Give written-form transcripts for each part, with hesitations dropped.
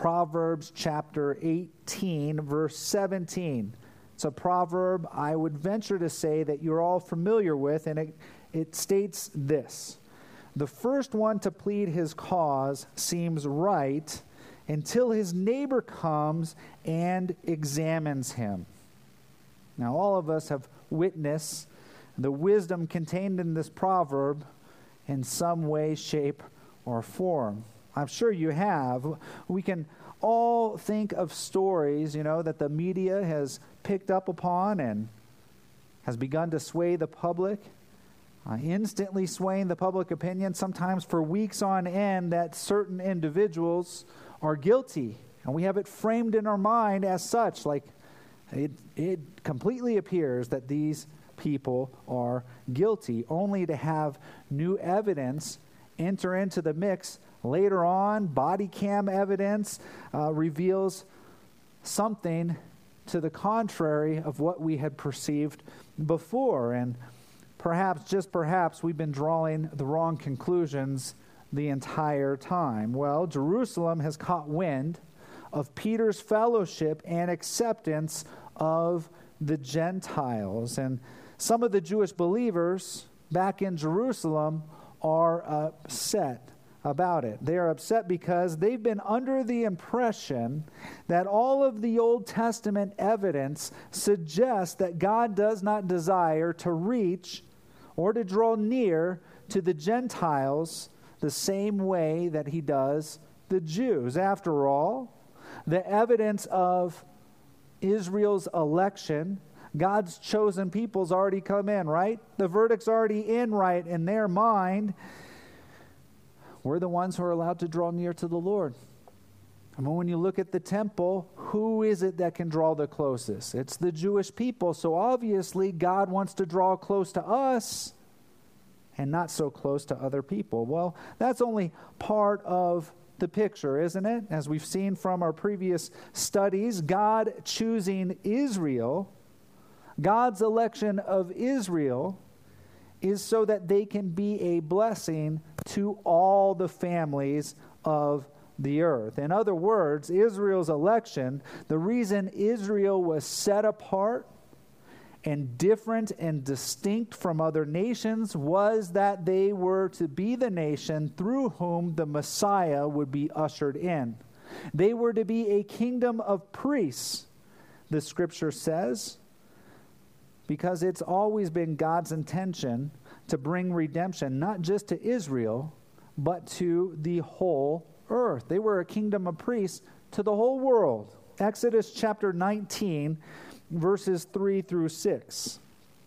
Proverbs chapter 18, verse 17. It's a proverb I would venture to say that you're all familiar with, and it states this: "The first one to plead his cause seems right until his neighbor comes and examines him." Now, all of us have witnessed the wisdom contained in this proverb in some way, shape, or form. I'm sure you have. We can all think of stories, that the media has picked up upon and has begun to sway the public, instantly swaying the public opinion, sometimes for weeks on end, that certain individuals are guilty. And we have it framed in our mind as such, like it completely appears that these people are guilty, only to have new evidence enter into the mix later on. Body cam evidence reveals something to the contrary of what we had perceived before. And perhaps, just perhaps, we've been drawing the wrong conclusions the entire time. Well, Jerusalem has caught wind of Peter's fellowship and acceptance of the Gentiles. And some of the Jewish believers back in Jerusalem are upset about it. They are upset because they've been under the impression that all of the Old Testament evidence suggests that God does not desire to reach or to draw near to the Gentiles the same way that he does the Jews. After all, the evidence of Israel's election, God's chosen people's already come in, right? The verdict's already in, right, in their mind. We're the ones who are allowed to draw near to the Lord. I mean, when you look at the temple, who is it that can draw the closest? It's the Jewish people. So obviously, God wants to draw close to us and not so close to other people. Well, that's only part of the picture, isn't it? As we've seen from our previous studies, God choosing Israel, God's election of Israel, is so that they can be a blessing to all the families of the earth. In other words, Israel's election, the reason Israel was set apart and different and distinct from other nations was that they were to be the nation through whom the Messiah would be ushered in. They were to be a kingdom of priests, the scripture says, because it's always been God's intention to bring redemption, not just to Israel, but to the whole earth. They were a kingdom of priests to the whole world. Exodus chapter 19, verses 3 through 6.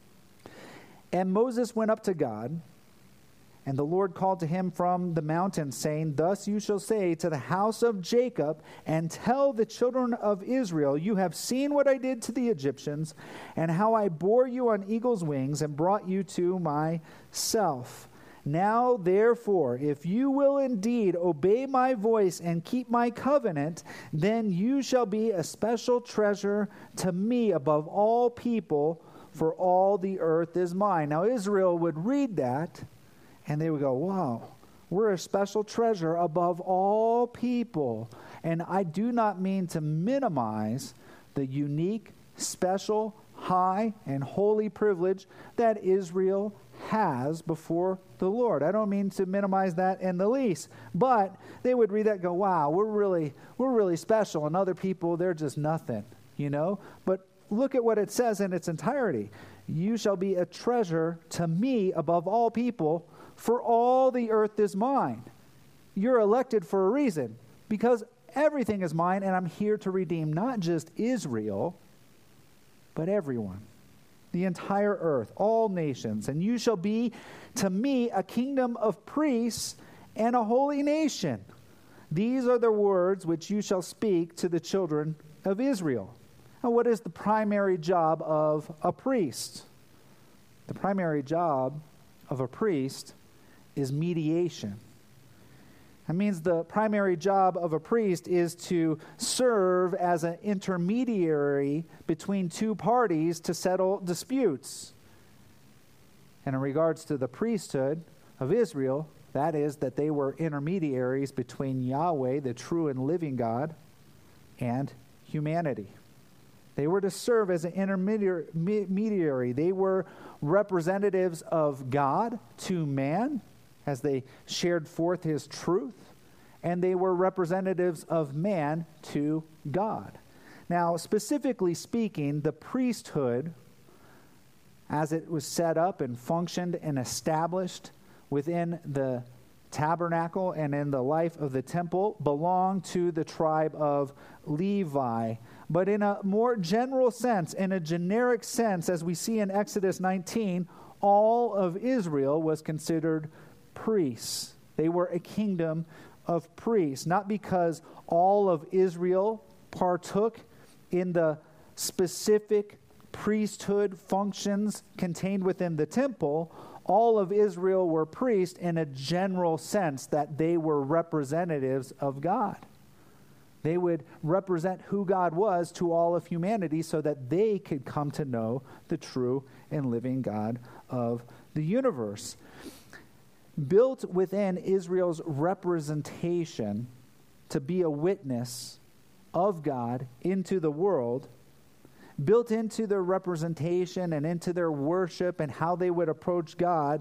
"And Moses went up to God, and the Lord called to him from the mountain, saying, Thus you shall say to the house of Jacob, and tell the children of Israel, You have seen what I did to the Egyptians, and how I bore you on eagle's wings, and brought you to myself. Now, therefore, if you will indeed obey my voice and keep my covenant, then you shall be a special treasure to me above all people, for all the earth is mine." Now, Israel would read that, and they would go, wow, we're a special treasure above all people. And I do not mean to minimize the unique, special, high, and holy privilege that Israel has before the Lord. I don't mean to minimize that in the least. But they would read that and go, wow, we're really special. And other people, they're just nothing, But look at what it says in its entirety. "You shall be a treasure to me above all people, for all the earth is mine." You're elected for a reason, because everything is mine, and I'm here to redeem not just Israel, but everyone, the entire earth, all nations. "And you shall be to me a kingdom of priests and a holy nation. These are the words which you shall speak to the children of Israel." Now, what is the primary job of a priest? The primary job of a priest is mediation. That means the primary job of a priest is to serve as an intermediary between two parties to settle disputes. And in regards to the priesthood of Israel, that is that they were intermediaries between Yahweh, the true and living God, and humanity. They were to serve as an intermediary. They were representatives of God to man as they shared forth his truth, and they were representatives of man to God. Now, specifically speaking, the priesthood, as it was set up and functioned and established within the tabernacle and in the life of the temple, belonged to the tribe of Levi. But in a more general sense, in a generic sense, as we see in Exodus 19, all of Israel was considered priests. They were a kingdom of priests, not because all of Israel partook in the specific priesthood functions contained within the temple. All of Israel were priests in a general sense that they were representatives of God. They would represent who God was to all of humanity so that they could come to know the true and living God of the universe. Built within Israel's representation to be a witness of God into the world, built into their representation and into their worship and how they would approach God,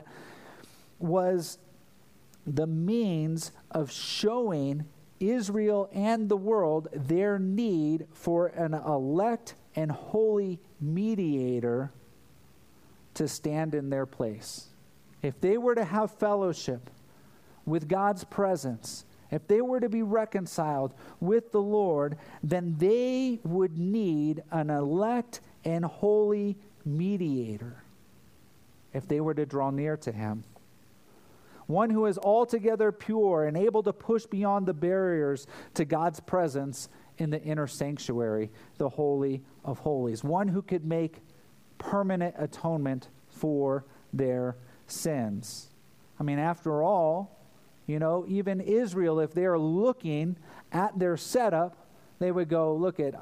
was the means of showing Israel and the world their need for an elect and holy mediator to stand in their place. If they were to have fellowship with God's presence, if they were to be reconciled with the Lord, then they would need an elect and holy mediator if they were to draw near to him. One who is altogether pure and able to push beyond the barriers to God's presence in the inner sanctuary, the Holy of Holies. One who could make permanent atonement for their sins. I mean, after all, even Israel, if they're looking at their setup, they would go, look at,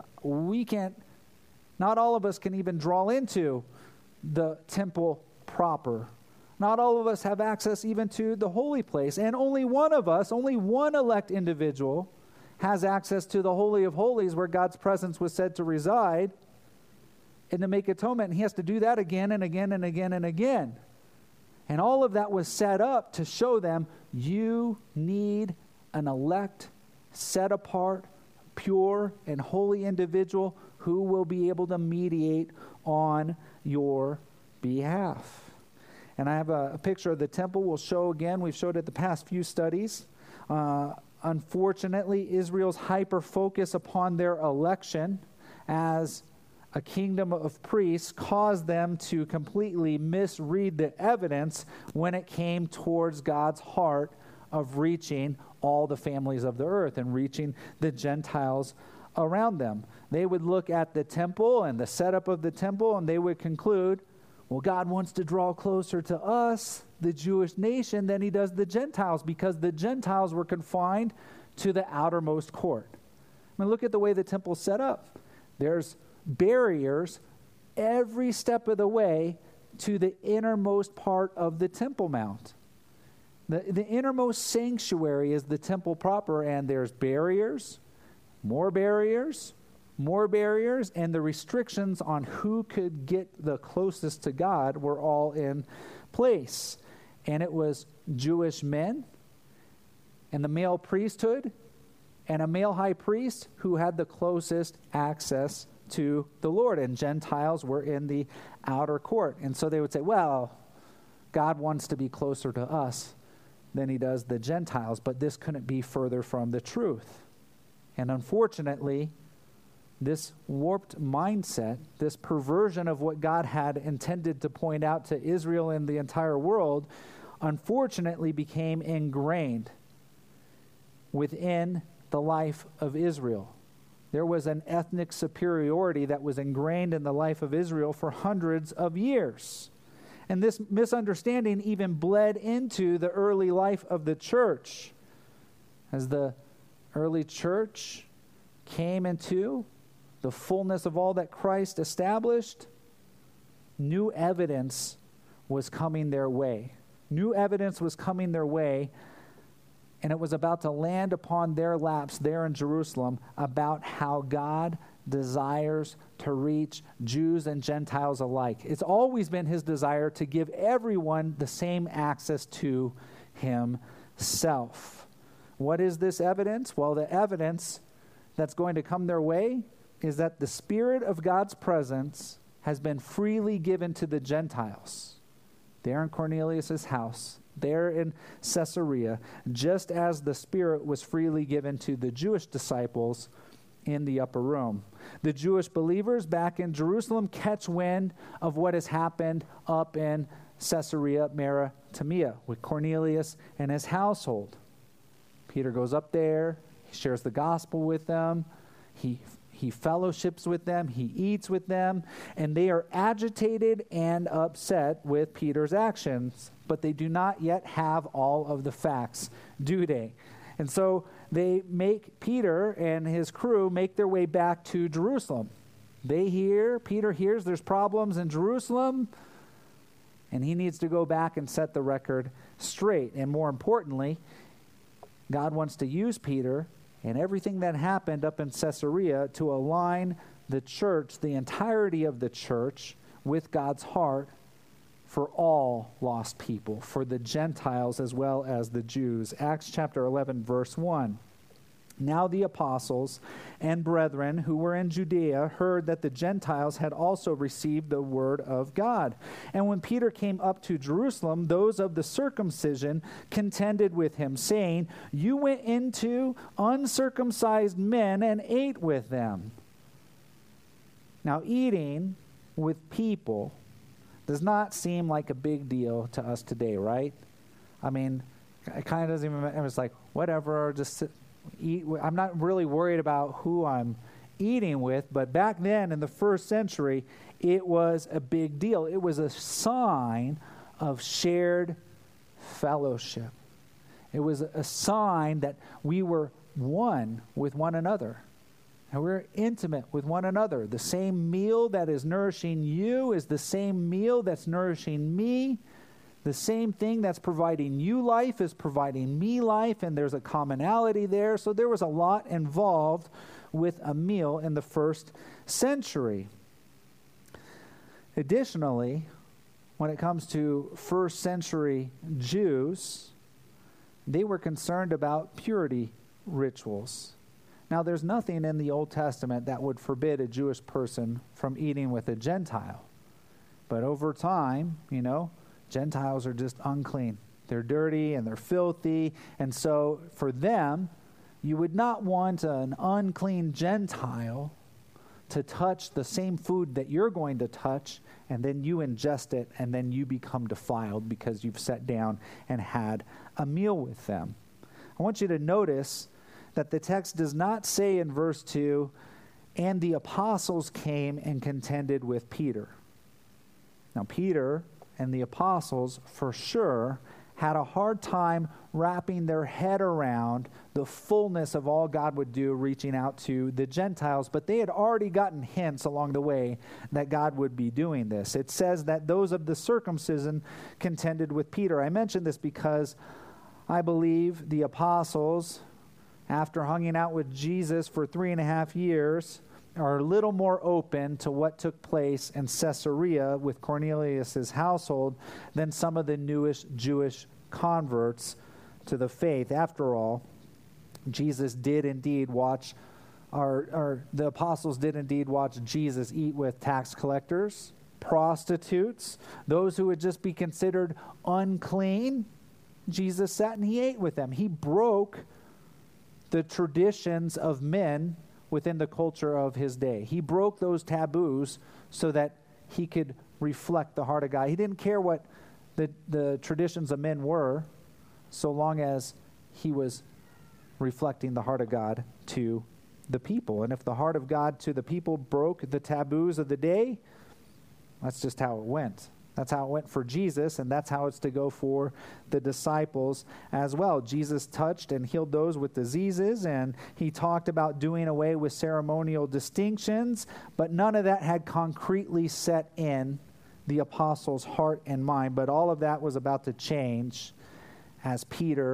not all of us can even draw into the temple proper. Not all of us have access even to the holy place. And only one elect individual has access to the Holy of Holies where God's presence was said to reside and to make atonement. And he has to do that again and again and again and again. And all of that was set up to show them you need an elect, set apart, pure, and holy individual who will be able to mediate on your behalf. And I have a picture of the temple we'll show again. We've showed it the past few studies. Unfortunately, Israel's hyper-focus upon their election as a kingdom of priests caused them to completely misread the evidence when it came towards God's heart of reaching all the families of the earth and reaching the Gentiles around them. They would look at the temple and the setup of the temple, and they would conclude, well, God wants to draw closer to us, the Jewish nation, than he does the Gentiles, because the Gentiles were confined to the outermost court. I mean, look at the way the temple's set up. There's barriers every step of the way to the innermost part of the Temple Mount. The innermost sanctuary is the temple proper, and there's barriers, more barriers, and the restrictions on who could get the closest to God were all in place. And it was Jewish men and the male priesthood and a male high priest who had the closest access to the Lord, and Gentiles were in the outer court. And so they would say, well, God wants to be closer to us than he does the Gentiles, but this couldn't be further from the truth. And unfortunately, this warped mindset, this perversion of what God had intended to point out to Israel and the entire world, unfortunately became ingrained within the life of Israel. There was an ethnic superiority that was ingrained in the life of Israel for hundreds of years. And this misunderstanding even bled into the early life of the church. As the early church came into the fullness of all that Christ established, new evidence was coming their way. New evidence was coming their way, and it was about to land upon their laps there in Jerusalem about how God desires to reach Jews and Gentiles alike. It's always been his desire to give everyone the same access to himself. What is this evidence? Well, the evidence that's going to come their way is that the Spirit of God's presence has been freely given to the Gentiles. There in Cornelius' house, there in Caesarea, just as the Spirit was freely given to the Jewish disciples in the upper room. The Jewish believers back in Jerusalem catch wind of what has happened up in Caesarea Maritimea with Cornelius and his household. Peter goes up there, he shares the gospel with them, he fellowships with them, he eats with them, and they are agitated and upset with Peter's actions, but they do not yet have all of the facts, do they? And so they make Peter and his crew make their way back to Jerusalem. Peter hears there's problems in Jerusalem, and he needs to go back and set the record straight. And more importantly, God wants to use Peter and everything that happened up in Caesarea to align the church, the entirety of the church, with God's heart for all lost people, for the Gentiles as well as the Jews. Acts chapter 11, verse 1. Now the apostles and brethren who were in Judea heard that the Gentiles had also received the word of God. And when Peter came up to Jerusalem, those of the circumcision contended with him, saying, "You went into uncircumcised men and ate with them." Now, eating with people does not seem like a big deal to us today, right? I mean, it kind of doesn't even matter. It's like, whatever, just eat. I'm not really worried about who I'm eating with, but back then in the first century, it was a big deal. It was a sign of shared fellowship. It was a sign that we were one with one another. And we're intimate with one another. The same meal that is nourishing you is the same meal that's nourishing me. The same thing that's providing you life is providing me life, and there's a commonality there. So there was a lot involved with a meal in the first century. Additionally, when it comes to first century Jews, they were concerned about purity rituals. Now, there's nothing in the Old Testament that would forbid a Jewish person from eating with a Gentile. But over time, Gentiles are just unclean. They're dirty and they're filthy. And so for them, you would not want an unclean Gentile to touch the same food that you're going to touch, and then you ingest it, and then you become defiled because you've sat down and had a meal with them. I want you to notice that the text does not say in verse 2, "And the apostles came and contended with Peter." Now, Peter and the apostles, for sure, had a hard time wrapping their head around the fullness of all God would do reaching out to the Gentiles, but they had already gotten hints along the way that God would be doing this. It says that those of the circumcision contended with Peter. I mention this because I believe the apostles, after hanging out with Jesus for 3.5 years, are a little more open to what took place in Caesarea with Cornelius' household than some of the newest Jewish converts to the faith. After all, Jesus did indeed watch, the apostles did indeed watch Jesus eat with tax collectors, prostitutes, those who would just be considered unclean. Jesus sat and he ate with them. He broke the traditions of men within the culture of his day. He broke those taboos so that he could reflect the heart of God. He didn't care what the traditions of men were, so long as he was reflecting the heart of God to the people. And if the heart of God to the people broke the taboos of the day, that's just how it went. That's how it went for Jesus, and that's how it's to go for the disciples as well. Jesus touched and healed those with diseases, and he talked about doing away with ceremonial distinctions, but none of that had concretely set in the apostles' heart and mind. But all of that was about to change as Peter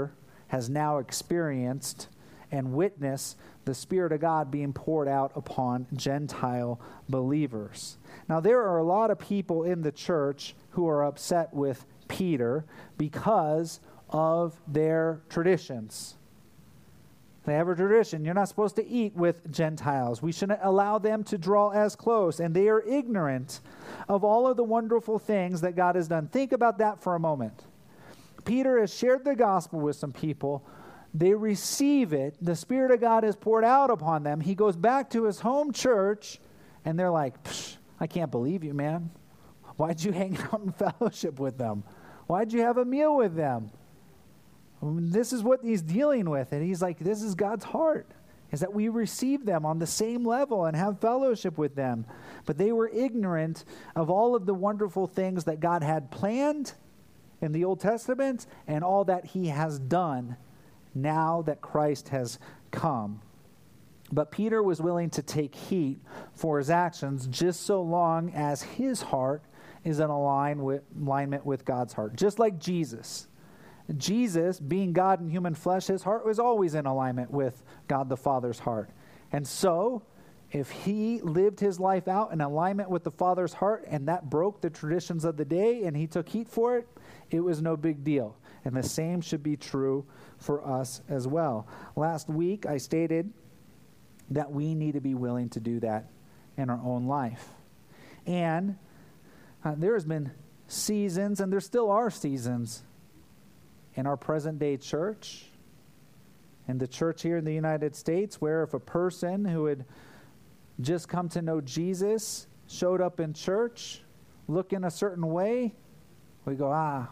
has now experienced and witnessed the Spirit of God being poured out upon Gentile believers. Now, there are a lot of people in the church who are upset with Peter because of their traditions. They have a tradition. You're not supposed to eat with Gentiles. We shouldn't allow them to draw as close. And they are ignorant of all of the wonderful things that God has done. Think about that for a moment. Peter has shared the gospel with some people. They receive it. The Spirit of God is poured out upon them. He goes back to his home church, and they're like, I can't believe you, man. Why'd you hang out in fellowship with them? Why'd you have a meal with them? This is what he's dealing with. And he's like, this is God's heart, is that we receive them on the same level and have fellowship with them. But they were ignorant of all of the wonderful things that God had planned in the Old Testament and all that he has done now that Christ has come. But Peter was willing to take heat for his actions just so long as his heart is in alignment with God's heart. Just like Jesus. Jesus, being God in human flesh, his heart was always in alignment with God the Father's heart. And so, if he lived his life out in alignment with the Father's heart, and that broke the traditions of the day, and he took heat for it, it was no big deal. And the same should be true for us as well. Last week, I stated that we need to be willing to do that in our own life. And there has been seasons, and there still are seasons, in our present-day church, in the church here in the United States, where if a person who had just come to know Jesus showed up in church looking a certain way, we go, I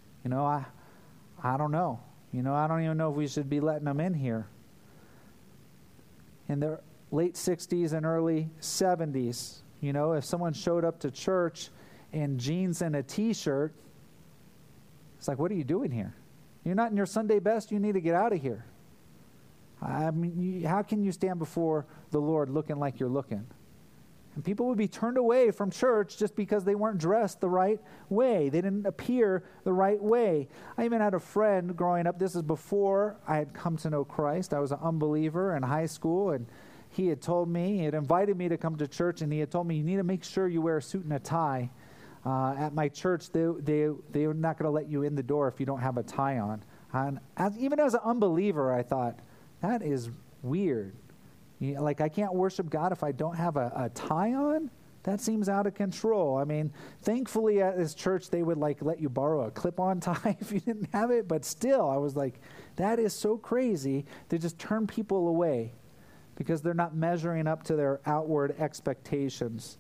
don't know. I don't even know if we should be letting them in here. In the late 60s and early 70s, if someone showed up to church in jeans and a T-shirt, it's like, what are you doing here? You're not in your Sunday best. You need to get out of here. I mean, how can you stand before the Lord looking like you're looking? And people would be turned away from church just because they weren't dressed the right way. They didn't appear the right way. I even had a friend growing up. This is before I had come to know Christ. I was an unbeliever in high school, and he had invited me to come to church, and he had told me, you need to make sure you wear a suit and a tie. At my church, they're not going to let you in the door if you don't have a tie on. And even as an unbeliever, I thought, that is weird. I can't worship God if I don't have a tie on? That seems out of control. I mean, thankfully at this church, they would let you borrow a clip-on tie if you didn't have it. But still, I was like, that is so crazy to just turn people away because they're not measuring up to their outward expectations.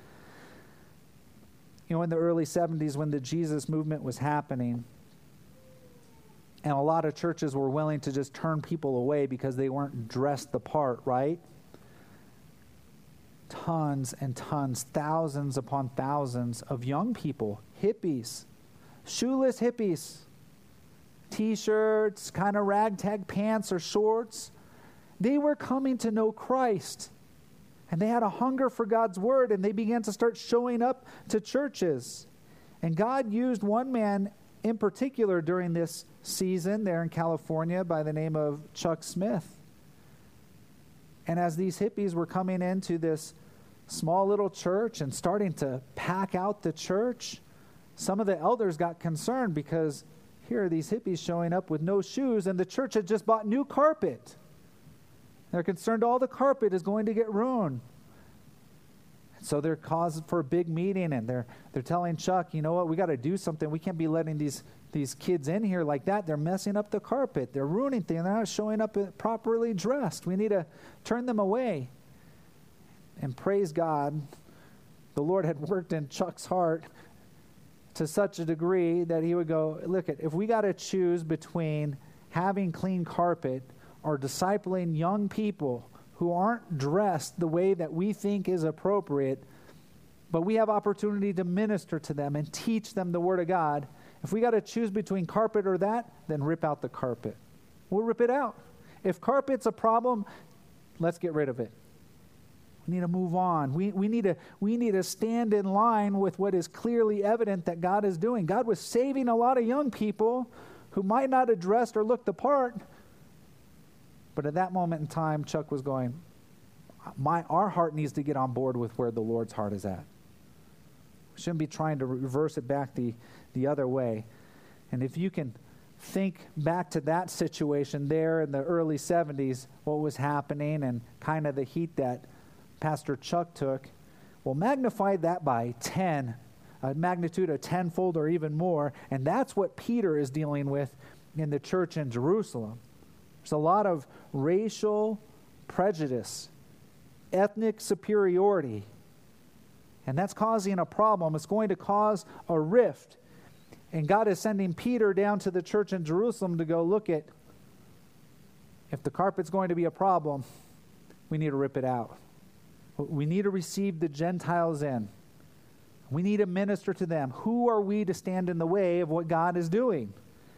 In the early 70s when the Jesus movement was happening, and a lot of churches were willing to just turn people away because they weren't dressed the part, right? Tons and tons, thousands upon thousands of young people, hippies, shoeless hippies, T-shirts, kind of ragtag pants or shorts. They were coming to know Christ. And they had a hunger for God's word, and they began to start showing up to churches. And God used one man in particular during this season there in California by the name of Chuck Smith. And as these hippies were coming into this small little church and starting to pack out the church, some of the elders got concerned because here are these hippies showing up with no shoes, and the church had just bought new carpet. They're concerned all the carpet is going to get ruined. So they're causing for a big meeting, and they're telling Chuck, you know what, we got to do something. We can't be letting these kids in here like that. They're messing up the carpet. They're ruining things. They're not showing up properly dressed. We need to turn them away. And praise God, the Lord had worked in Chuck's heart to such a degree that he would go, look, if we got to choose between having clean carpet or discipling young people who aren't dressed the way that we think is appropriate, but we have opportunity to minister to them and teach them the Word of God. If we got to choose between carpet or that, then rip out the carpet. We'll rip it out. If carpet's a problem, let's get rid of it. We need to move on. We need to stand in line with what is clearly evident that God is doing. God was saving a lot of young people who might not have dressed or looked the part. But at that moment in time, Chuck was going, our heart needs to get on board with where the Lord's heart is at. We shouldn't be trying to reverse it back the other way. And if you can think back to that situation there in the early 70s, what was happening and kind of the heat that Pastor Chuck took, well, magnify that by 10, a magnitude of tenfold or even more, and that's what Peter is dealing with in the church in Jerusalem. There's a lot of racial prejudice, ethnic superiority, and that's causing a problem. It's going to cause a rift. And God is sending Peter down to the church in Jerusalem to go look at, if the carpet's going to be a problem, we need to rip it out. We need to receive the Gentiles in. We need to minister to them. Who are we to stand in the way of what God is doing?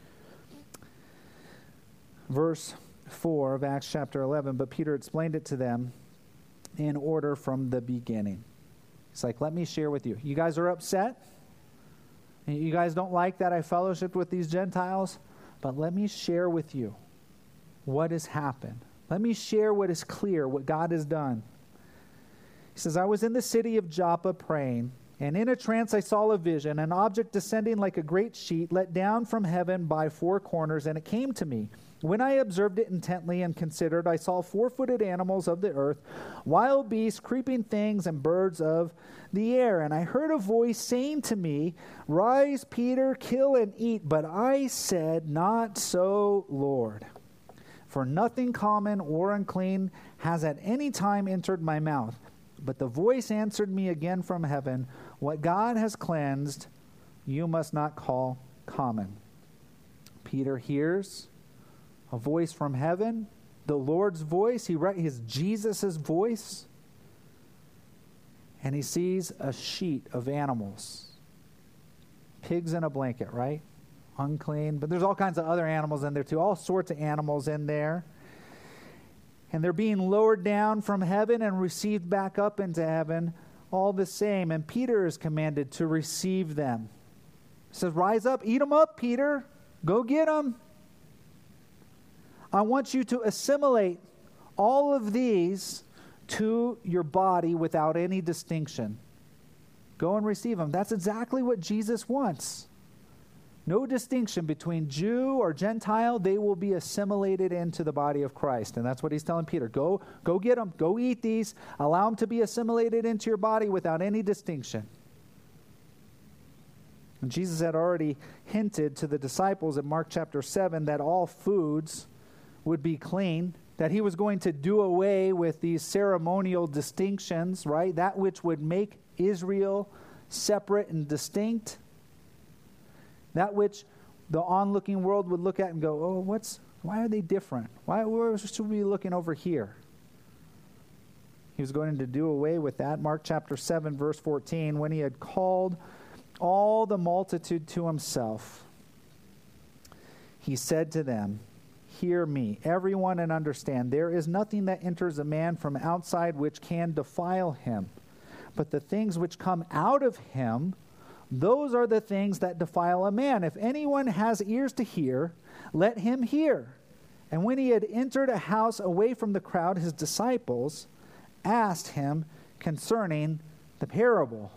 Verse 4 of Acts chapter 11, but Peter explained it to them in order from the beginning. It's like, let me share with you. You guys are upset? You guys don't like that I fellowshiped with these Gentiles? But let me share with you what has happened. Let me share what is clear, what God has done. He says, I was in the city of Joppa praying, and in a trance I saw a vision, an object descending like a great sheet let down from heaven by four corners, and it came to me. When I observed it intently and considered, I saw four-footed animals of the earth, wild beasts, creeping things, and birds of the air. And I heard a voice saying to me, Rise, Peter, kill and eat. But I said, Not so, Lord. For nothing common or unclean has at any time entered my mouth. But the voice answered me again from heaven, What God has cleansed, you must not call common. Peter hears a voice from heaven, the Lord's voice. He is Jesus' voice. And he sees a sheet of animals. Pigs in a blanket, right? Unclean. But there's all kinds of other animals in there too. All sorts of animals in there. And they're being lowered down from heaven and received back up into heaven all the same. And Peter is commanded to receive them. He says, Rise up, eat them up, Peter. Go get them. I want you to assimilate all of these to your body without any distinction. Go and receive them. That's exactly what Jesus wants. No distinction between Jew or Gentile. They will be assimilated into the body of Christ. And that's what he's telling Peter. Go get them. Go eat these. Allow them to be assimilated into your body without any distinction. And Jesus had already hinted to the disciples in Mark chapter 7 that all foods would be clean, that he was going to do away with these ceremonial distinctions, right? That which would make Israel separate and distinct. That which the onlooking world would look at and go, oh, why are they different? Why should we be looking over here? He was going to do away with that. Mark chapter 7, verse 14, when he had called all the multitude to himself, he said to them, Hear me, everyone, and understand. There is nothing that enters a man from outside which can defile him. But the things which come out of him, those are the things that defile a man. If anyone has ears to hear, let him hear. And when he had entered a house away from the crowd, his disciples asked him concerning the parable.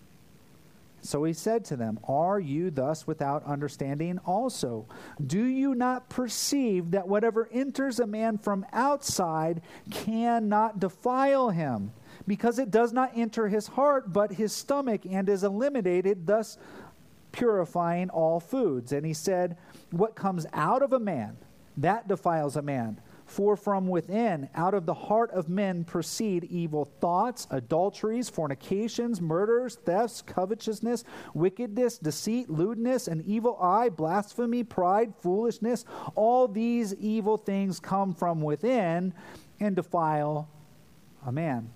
So he said to them, Are you thus without understanding also? Do you not perceive that whatever enters a man from outside cannot defile him, because it does not enter his heart, but his stomach, and is eliminated, thus purifying all foods? And he said, What comes out of a man, that defiles a man. For from within, out of the heart of men proceed evil thoughts, adulteries, fornications, murders, thefts, covetousness, wickedness, deceit, lewdness, an evil eye, blasphemy, pride, foolishness. All these evil things come from within and defile a man.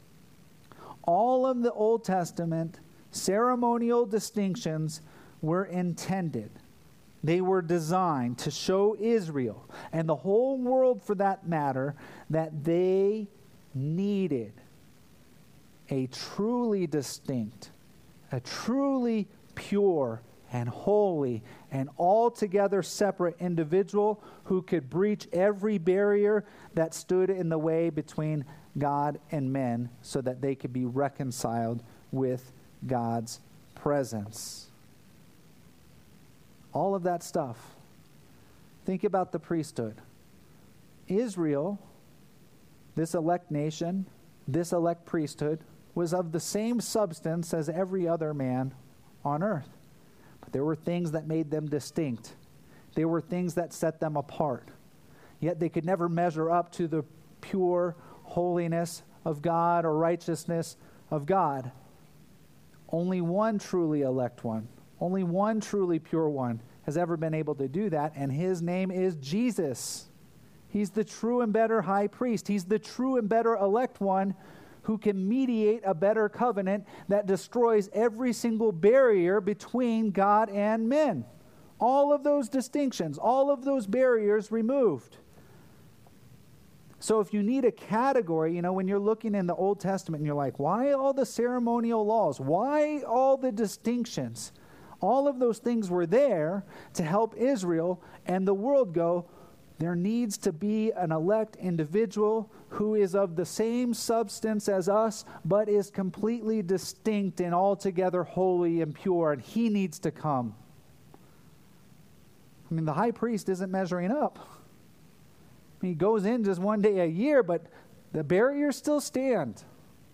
All of the Old Testament ceremonial distinctions were intended. They were designed to show Israel, and the whole world for that matter, that they needed a truly distinct, a truly pure, and holy and altogether separate individual who could breach every barrier that stood in the way between God and men so that they could be reconciled with God's presence. All of that stuff. Think about the priesthood. Israel, this elect nation, this elect priesthood, was of the same substance as every other man on earth. But there were things that made them distinct. There were things that set them apart. Yet they could never measure up to the pure holiness of God or righteousness of God. Only one truly elect one, only one truly pure one has ever been able to do that, and his name is Jesus. He's the true and better high priest. He's the true and better elect one who can mediate a better covenant that destroys every single barrier between God and men. All of those distinctions, all of those barriers removed. So if you need a category, when you're looking in the Old Testament and you're like, why all the ceremonial laws? Why all the distinctions? All of those things were there to help Israel and the world go, there needs to be an elect individual who is of the same substance as us, but is completely distinct and altogether holy and pure, and he needs to come. The high priest isn't measuring up. He goes in just one day a year, but the barriers still stand.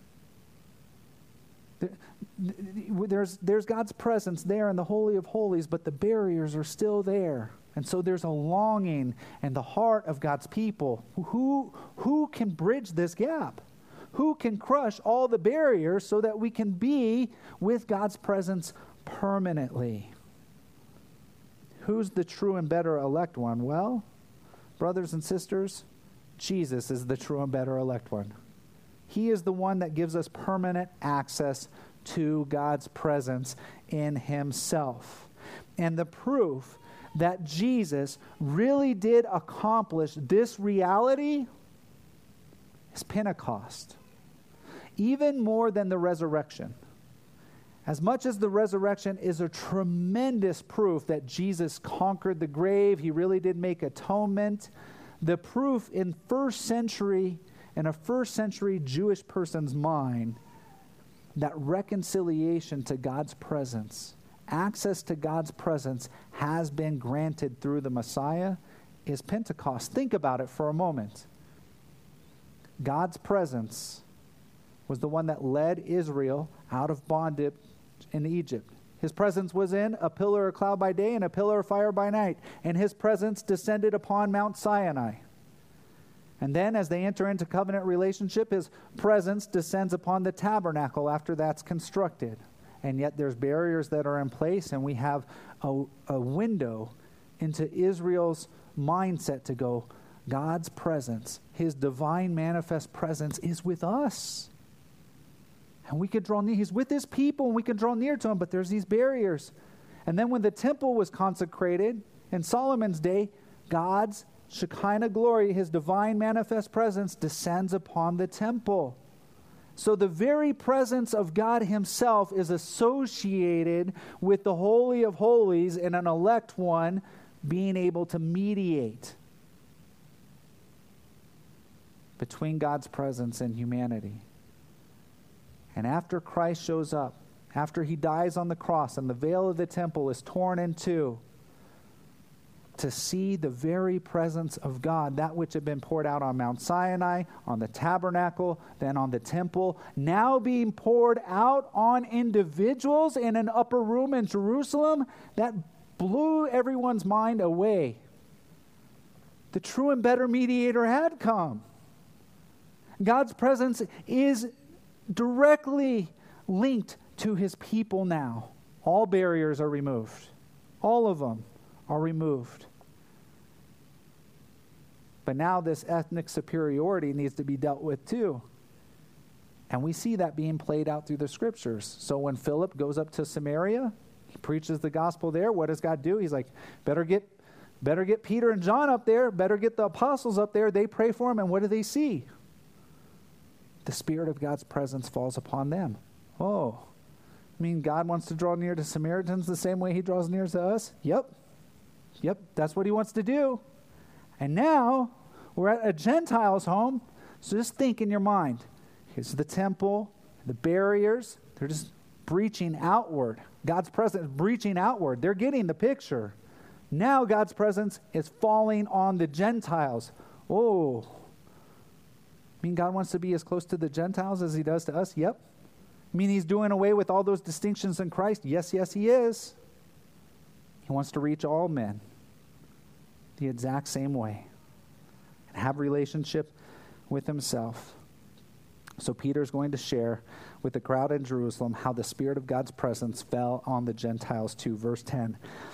There's God's presence there in the Holy of Holies, but the barriers are still there. And so there's a longing in the heart of God's people. Who can bridge this gap? Who can crush all the barriers so that we can be with God's presence permanently? Who's the true and better elect one? Well, brothers and sisters, Jesus is the true and better elect one. He is the one that gives us permanent access to God's presence in himself. And the proof that Jesus really did accomplish this reality is Pentecost. Even more than the resurrection. As much as the resurrection is a tremendous proof that Jesus conquered the grave, he really did make atonement, the proof in a first century Jewish person's mind that reconciliation to God's presence, access to God's presence has been granted through the Messiah is Pentecost. Think about it for a moment. God's presence was the one that led Israel out of bondage in Egypt. His presence was in a pillar of cloud by day and a pillar of fire by night. And his presence descended upon Mount Sinai. And then as they enter into covenant relationship, his presence descends upon the tabernacle after that's constructed. And yet there's barriers that are in place, and we have a window into Israel's mindset to go, God's presence, his divine manifest presence is with us. And we can draw near. He's with his people, and we can draw near to him, but there's these barriers. And then when the temple was consecrated in Solomon's day, God's Shekinah glory, his divine manifest presence, descends upon the temple. So the very presence of God himself is associated with the Holy of Holies and an elect one being able to mediate between God's presence and humanity. And after Christ shows up, after he dies on the cross and the veil of the temple is torn in two, to see the very presence of God, that which had been poured out on Mount Sinai, on the tabernacle, then on the temple, now being poured out on individuals in an upper room in Jerusalem, that blew everyone's mind away. The true and better mediator had come. God's presence is directly linked to his people now. All barriers are removed. All of them are removed. But now this ethnic superiority needs to be dealt with too. And we see that being played out through the scriptures. So when Philip goes up to Samaria, he preaches the gospel there. What does God do? He's like, better get Peter and John up there. Better get the apostles up there. They pray for him. And what do they see? The Spirit of God's presence falls upon them. Oh, I mean, God wants to draw near to Samaritans the same way he draws near to us? Yep, that's what he wants to do. And now we're at a Gentile's home, so just think in your mind. Here's the temple, the barriers, they're just breaching outward. God's presence is breaching outward. They're getting the picture. Now God's presence is falling on the Gentiles. Oh, I mean, God wants to be as close to the Gentiles as he does to us? Yep. I mean, he's doing away with all those distinctions in Christ? Yes, he is. He wants to reach all men the exact same way and have relationship with himself. So Peter's going to share with the crowd in Jerusalem how the Spirit of God's presence fell on the Gentiles too. Verse 10.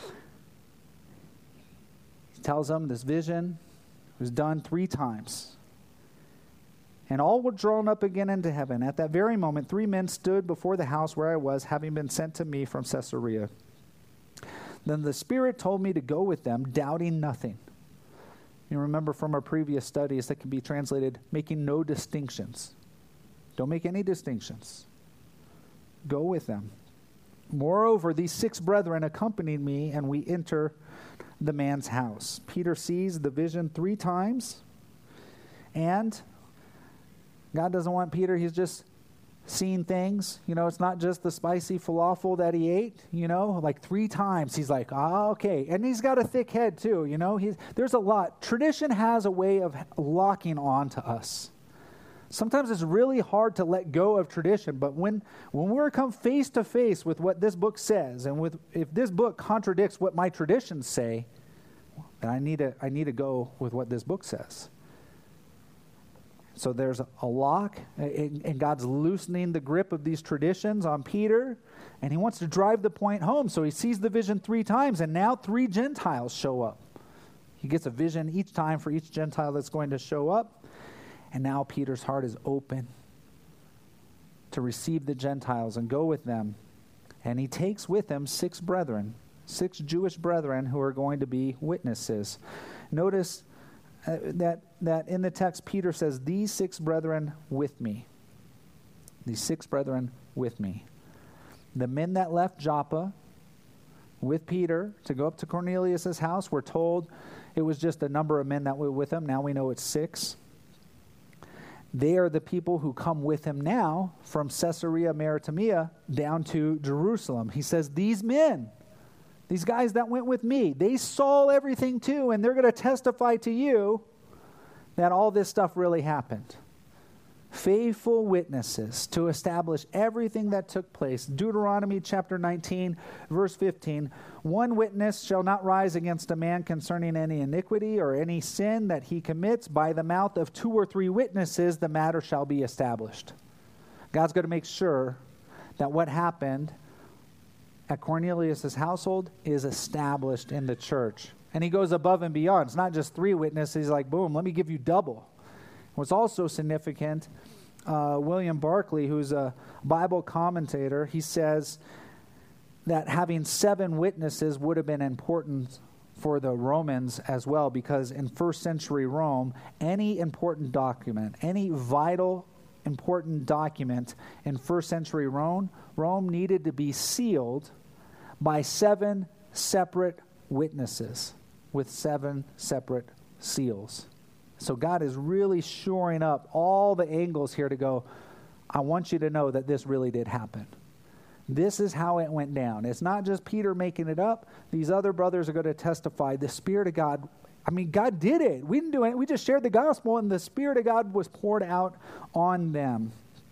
He tells them this vision was done 3 times. And all were drawn up again into heaven. At that very moment, 3 men stood before the house where I was, having been sent to me from Caesarea. Then the Spirit told me to go with them, doubting nothing. You remember from our previous studies that can be translated, making no distinctions. Don't make any distinctions. Go with them. Moreover, these 6 brethren accompanied me, and we enter the man's house. Peter sees the vision 3 times, and God doesn't want Peter, he's just seeing things. You know, it's not just the spicy falafel that he ate, you know, like 3 times. He's like, okay. And he's got a thick head too, you know. There's a lot. Tradition has a way of locking on to us. Sometimes it's really hard to let go of tradition, but when we're come face to face with what this book says, and if this book contradicts what my traditions say, then I need to go with what this book says. So there's a lock, and God's loosening the grip of these traditions on Peter, and he wants to drive the point home. So he sees the vision 3 times, and now 3 Gentiles show up. He gets a vision each time for each Gentile that's going to show up, and now Peter's heart is open to receive the Gentiles and go with them. And he takes with him 6 brethren, 6 Jewish brethren who are going to be witnesses. Notice that in the text, Peter says, these 6 brethren with me. These 6 brethren with me. The men that left Joppa with Peter to go up to Cornelius' house, we're told it was just a number of men that were with him. Now we know it's 6. They are the people who come with him now from Caesarea Maritimea down to Jerusalem. He says, these men, these guys that went with me, they saw everything too, and they're going to testify to you that all this stuff really happened. Faithful witnesses to establish everything that took place. Deuteronomy chapter 19, verse 15. 1 witness shall not rise against a man concerning any iniquity or any sin that he commits. By the mouth of 2 or 3 witnesses, the matter shall be established. God's going to make sure that what happened at Cornelius' household is established in the church. And he goes above and beyond. It's not just 3 witnesses. He's like, boom, let me give you double. What's also significant, William Barclay, who's a Bible commentator, he says that having 7 witnesses would have been important for the Romans as well, because in first century Rome, any important document, any vital important document in first century Rome needed to be sealed by 7 separate witnesses with 7 separate seals. So God is really shoring up all the angles here to go, I want you to know that this really did happen. This is how it went down. It's not just Peter making it up. These other brothers are going to testify. The Spirit of God, I mean, God did it. We didn't do it. We just shared the gospel, and the Spirit of God was poured out on them.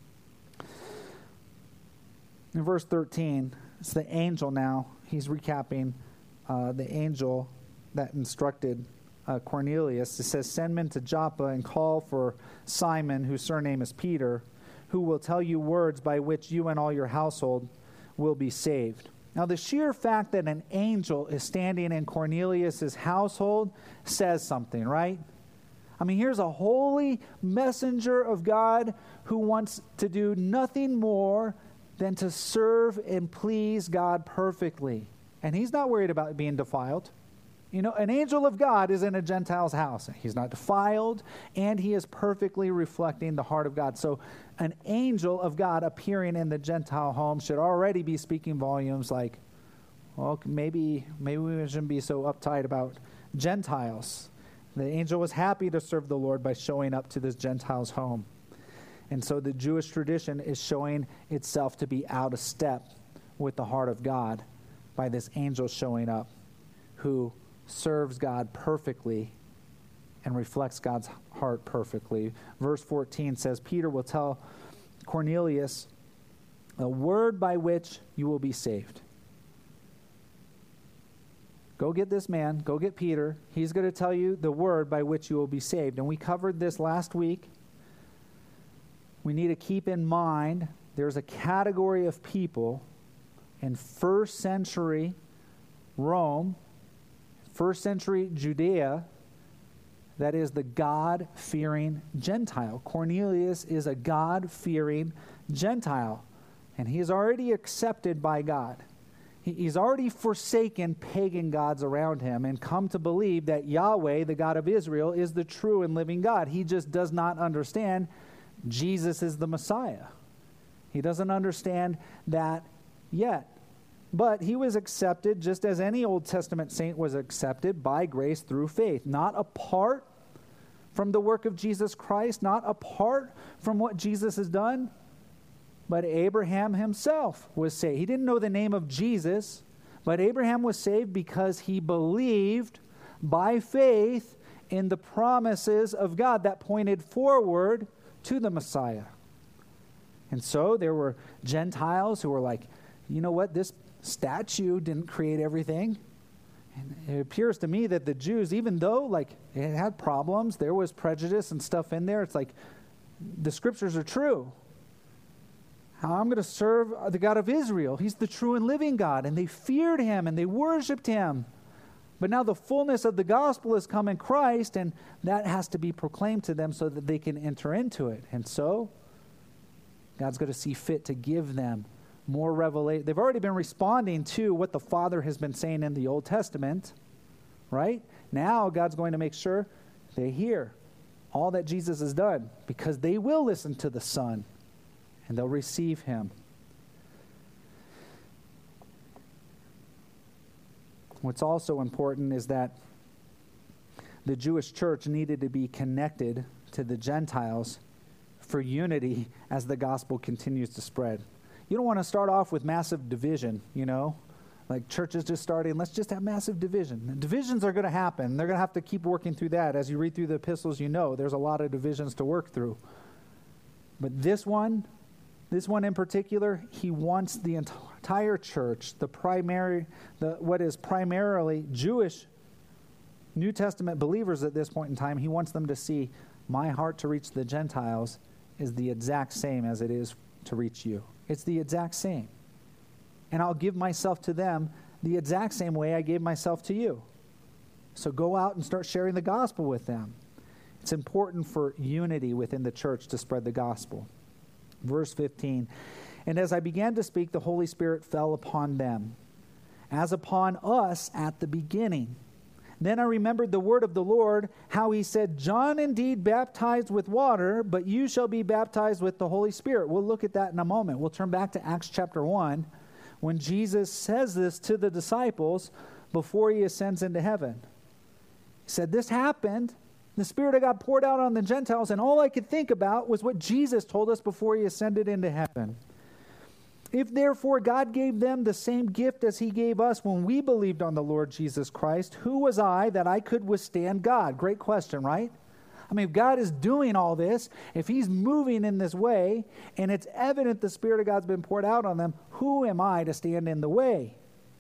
In verse 13, it's the angel now. He's recapping the angel that instructed Cornelius. It says, send men to Joppa and call for Simon, whose surname is Peter, who will tell you words by which you and all your household will be saved. Now, the sheer fact that an angel is standing in Cornelius' household says something, right? I mean, here's a holy messenger of God who wants to do nothing more than to serve and please God perfectly. And he's not worried about being defiled. An angel of God is in a Gentile's house. He's not defiled, and he is perfectly reflecting the heart of God. So an angel of God appearing in the Gentile home should already be speaking volumes like, well, maybe we shouldn't be so uptight about Gentiles. The angel was happy to serve the Lord by showing up to this Gentile's home. And so the Jewish tradition is showing itself to be out of step with the heart of God by this angel showing up who serves God perfectly and reflects God's heart perfectly. Verse 14 says, Peter will tell Cornelius a word by which you will be saved. Go get this man, go get Peter. He's going to tell you the word by which you will be saved. And we covered this last week. We need to keep in mind there's a category of people in first century Rome, first century Judea, that is the God-fearing Gentile. Cornelius is a God-fearing Gentile, and he is already accepted by God. He's already forsaken pagan gods around him and come to believe that Yahweh, the God of Israel, is the true and living God. He just does not understand Jesus is the Messiah. He doesn't understand that yet. But he was accepted just as any Old Testament saint was accepted by grace through faith, not apart from the work of Jesus Christ, not apart from what Jesus has done. But Abraham himself was saved. He didn't know the name of Jesus, but Abraham was saved because he believed by faith in the promises of God that pointed forward to the Messiah. And so there were Gentiles who were like, you know what, this statue didn't create everything. And it appears to me that the Jews, even though it had problems, there was prejudice and stuff in there, it's like the scriptures are true. How I'm going to serve the God of Israel. He's the true and living God. And they feared him and they worshiped him. But now the fullness of the gospel has come in Christ, and that has to be proclaimed to them so that they can enter into it. And so God's going to see fit to give them more revelation. They've already been responding to what the Father has been saying in the Old Testament, right? Now God's going to make sure they hear all that Jesus has done, because they will listen to the Son and they'll receive him. What's also important is that the Jewish church needed to be connected to the Gentiles for unity as the gospel continues to spread. You don't want to start off with massive division, like churches just starting, let's just have massive division. And divisions are going to happen. They're going to have to keep working through that. As you read through the epistles, there's a lot of divisions to work through. But this one in particular, he wants the entire church, what is primarily Jewish New Testament believers at this point in time, he wants them to see my heart to reach the Gentiles is the exact same as it is to reach you. It's the exact same. And I'll give myself to them the exact same way I gave myself to you. So go out and start sharing the gospel with them. It's important for unity within the church to spread the gospel. Verse 15, and as I began to speak, the Holy Spirit fell upon them, as upon us at the beginning. Then I remembered the word of the Lord, how he said, John indeed baptized with water, but you shall be baptized with the Holy Spirit. We'll look at that in a moment. We'll turn back to Acts chapter 1, when Jesus says this to the disciples before he ascends into heaven. He said, this happened. The Spirit of God poured out on the Gentiles, and all I could think about was what Jesus told us before he ascended into heaven. If therefore God gave them the same gift as he gave us when we believed on the Lord Jesus Christ, who was I that I could withstand God? Great question, right? I mean, if God is doing all this, if he's moving in this way, and it's evident the Spirit of God's been poured out on them, who am I to stand in the way?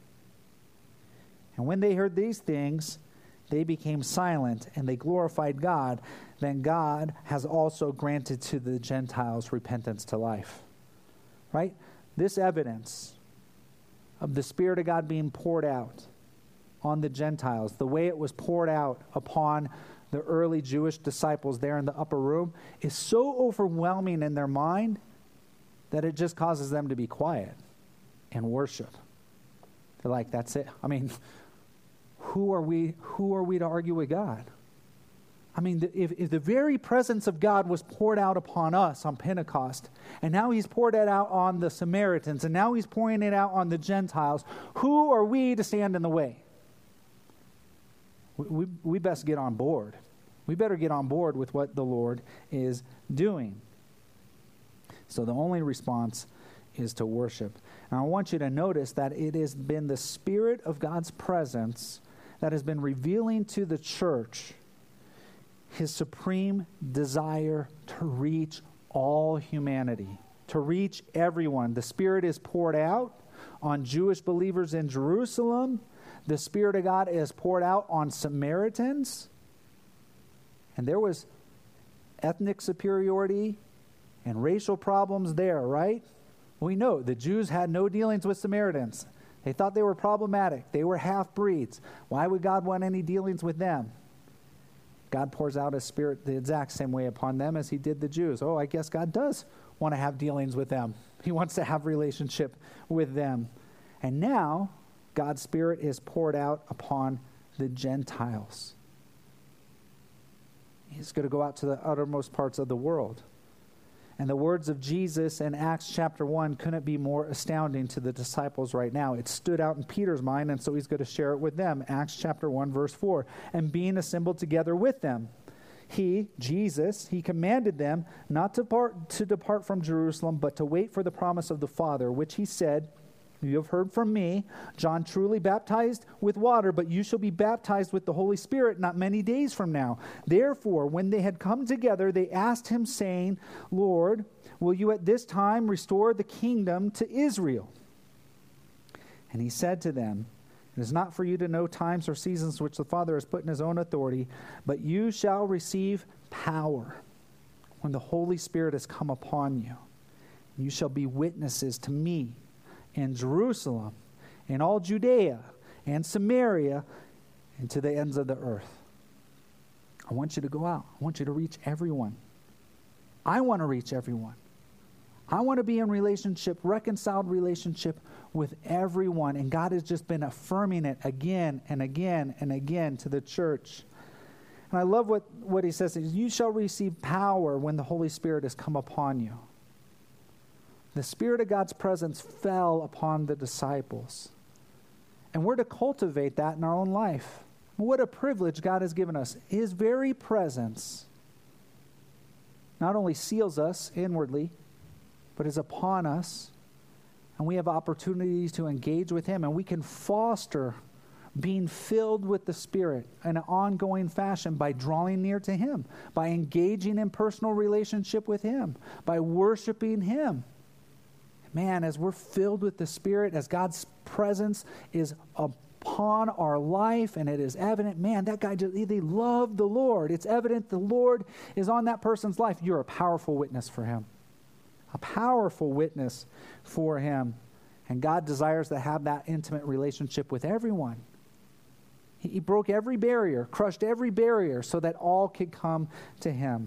And when they heard these things, they became silent, and they glorified God. Then God has also granted to the Gentiles repentance to life. Right? This evidence of the Spirit of God being poured out on the Gentiles, the way it was poured out upon the early Jewish disciples there in the upper room, is so overwhelming in their mind that it just causes them to be quiet and worship. They're like, that's it. I mean, who are we to argue with God? I mean, if the very presence of God was poured out upon us on Pentecost, and now he's poured it out on the Samaritans, and now he's pouring it out on the Gentiles, who are we to stand in the way? We best get on board. We better get on board with what the Lord is doing. So the only response is to worship. And I want you to notice that it has been the Spirit of God's presence that has been revealing to the church his supreme desire to reach all humanity, to reach everyone. The Spirit is poured out on Jewish believers in Jerusalem. The Spirit of God is poured out on Samaritans. And there was ethnic superiority and racial problems there, right? We know the Jews had no dealings with Samaritans. They thought they were problematic. They were half-breeds. Why would God want any dealings with them? God pours out his Spirit the exact same way upon them as he did the Jews. Oh, I guess God does want to have dealings with them. He wants to have relationship with them. And now, God's Spirit is poured out upon the Gentiles. He's going to go out to the uttermost parts of the world. And the words of Jesus in Acts chapter 1 couldn't be more astounding to the disciples right now. It stood out in Peter's mind, and so he's going to share it with them. Acts chapter 1, verse 4. And being assembled together with them, he, Jesus, he commanded them not to depart from Jerusalem, but to wait for the promise of the Father, which he said, you have heard from me. John truly baptized with water, but you shall be baptized with the Holy Spirit not many days from now. Therefore, when they had come together, they asked him, saying, Lord, will you at this time restore the kingdom to Israel? And he said to them, it is not for you to know times or seasons which the Father has put in his own authority, but you shall receive power when the Holy Spirit has come upon you. You shall be witnesses to me in Jerusalem, in all Judea and Samaria, and to the ends of the earth. I want you to go out. I want you to reach everyone. I want to reach everyone. I want to be in relationship, reconciled relationship with everyone. And God has just been affirming it again and again and again to the church. And I love what he says. You shall receive power when the Holy Spirit has come upon you. The Spirit of God's presence fell upon the disciples. And we're to cultivate that in our own life. What a privilege God has given us. His very presence not only seals us inwardly, but is upon us. And we have opportunities to engage with him. And we can foster being filled with the Spirit in an ongoing fashion by drawing near to him, by engaging in personal relationship with him, by worshiping him. Man, as we're filled with the Spirit, as God's presence is upon our life and it is evident, man, that guy, they love the Lord. It's evident the Lord is on that person's life. You're a powerful witness for him. A powerful witness for him. And God desires to have that intimate relationship with everyone. He broke every barrier, crushed every barrier so that all could come to him.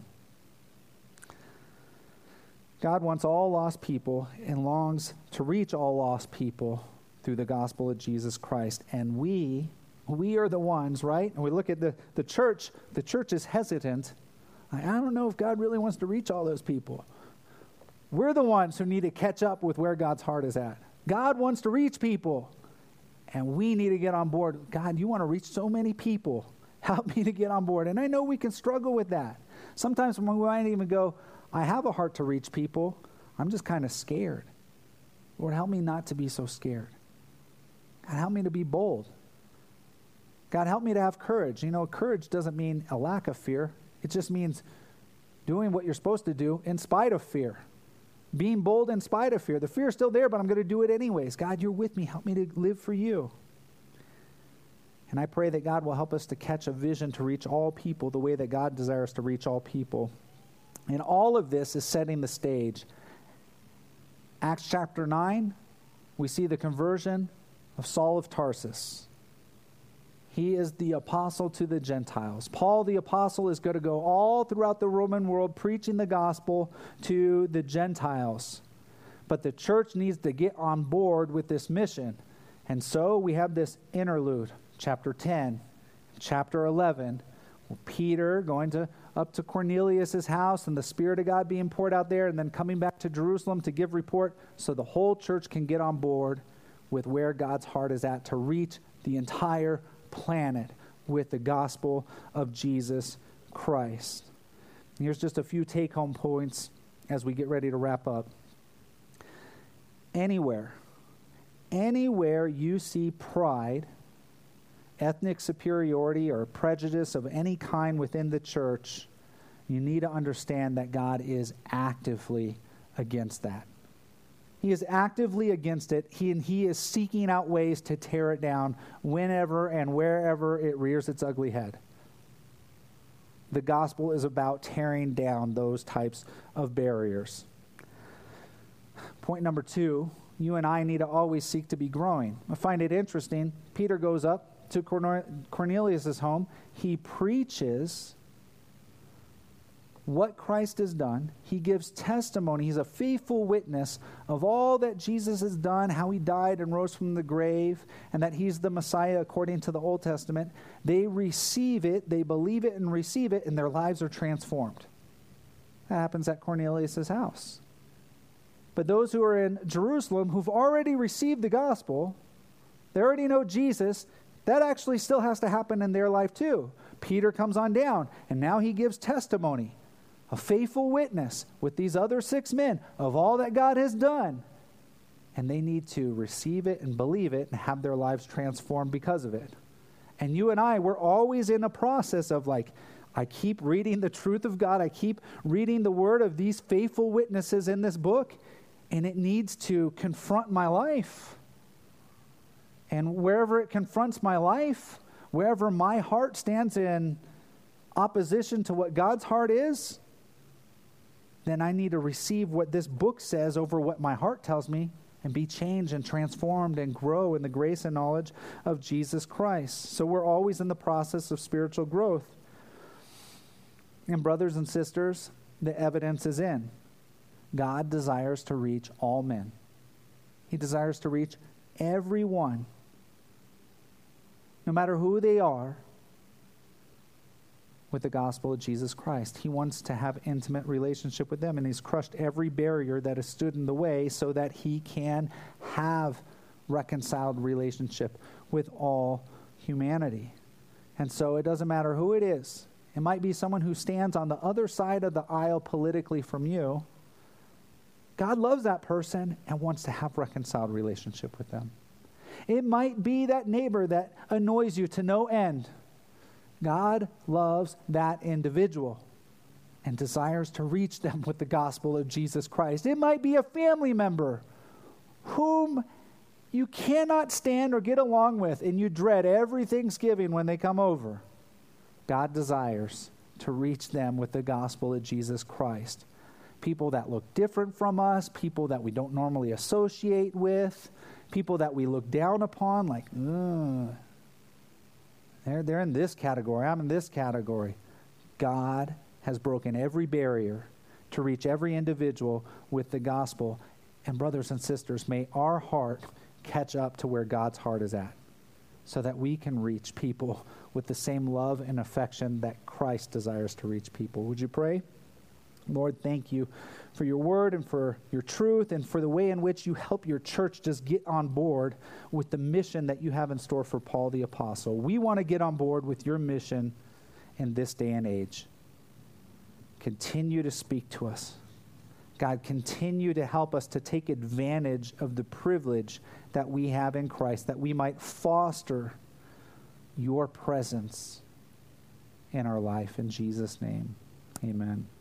God wants all lost people and longs to reach all lost people through the gospel of Jesus Christ. And we are the ones, right? And we look at the church. The church is hesitant. I don't know if God really wants to reach all those people. We're the ones who need to catch up with where God's heart is at. God wants to reach people. And we need to get on board. God, you want to reach so many people. Help me to get on board. And I know we can struggle with that. Sometimes we might even go, I have a heart to reach people. I'm just kind of scared. Lord, help me not to be so scared. God, help me to be bold. God, help me to have courage. You know, courage doesn't mean a lack of fear. It just means doing what you're supposed to do in spite of fear. Being bold in spite of fear. The fear is still there, but I'm going to do it anyways. God, you're with me. Help me to live for you. And I pray that God will help us to catch a vision to reach all people the way that God desires to reach all people. And all of this is setting the stage. Acts chapter 9, we see the conversion of Saul of Tarsus. He is the apostle to the Gentiles. Paul the apostle is going to go all throughout the Roman world preaching the gospel to the Gentiles. But the church needs to get on board with this mission. And so we have this interlude. chapter 10, chapter 11, Peter going up to Cornelius' house and the Spirit of God being poured out there and then coming back to Jerusalem to give report so the whole church can get on board with where God's heart is at to reach the entire planet with the gospel of Jesus Christ. And here's just a few take-home points as we get ready to wrap up. Anywhere you see pride, ethnic superiority, or prejudice of any kind within the church, you need to understand that God is actively against that. He is actively against it. He is seeking out ways to tear it down whenever and wherever it rears its ugly head. The gospel is about tearing down those types of barriers. Point number 2, you and I need to always seek to be growing. I find it interesting. Peter goes up to Cornelius' home. He preaches what Christ has done. He gives testimony. He's a faithful witness of all that Jesus has done, how he died and rose from the grave, and that he's the Messiah according to the Old Testament. They receive it, they believe it and receive it, and their lives are transformed. That happens at Cornelius' house. But those who are in Jerusalem, who've already received the gospel, they already know Jesus, that actually still has to happen in their life too. Peter comes on down, and now he gives testimony, a faithful witness with these other 6 men of all that God has done. And they need to receive it and believe it and have their lives transformed because of it. And you and I, we're always in a process of I keep reading the truth of God. I keep reading the word of these faithful witnesses in this book, and it needs to confront my life. And wherever it confronts my life, wherever my heart stands in opposition to what God's heart is, then I need to receive what this book says over what my heart tells me and be changed and transformed and grow in the grace and knowledge of Jesus Christ. So we're always in the process of spiritual growth. And brothers and sisters, the evidence is in. God desires to reach all men. He desires to reach everyone, no matter who they are, with the gospel of Jesus Christ. He wants to have intimate relationship with them, and he's crushed every barrier that has stood in the way so that he can have reconciled relationship with all humanity. And so it doesn't matter who it is. It might be someone who stands on the other side of the aisle politically from you. God loves that person and wants to have reconciled relationship with them. It might be that neighbor that annoys you to no end. God loves that individual and desires to reach them with the gospel of Jesus Christ. It might be a family member whom you cannot stand or get along with, and you dread every Thanksgiving when they come over. God desires to reach them with the gospel of Jesus Christ. People that look different from us, people that we don't normally associate with, people that we look down upon, like, they're in this category, I'm in this category. God has broken every barrier to reach every individual with the gospel. And brothers and sisters, may our heart catch up to where God's heart is at, so that we can reach people with the same love and affection that Christ desires to reach people. Would you pray? Lord, thank you for your word and for your truth and for the way in which you help your church just get on board with the mission that you have in store for Paul the Apostle. We want to get on board with your mission in this day and age. Continue to speak to us. God, continue to help us to take advantage of the privilege that we have in Christ, that we might foster your presence in our life. In Jesus' name, amen.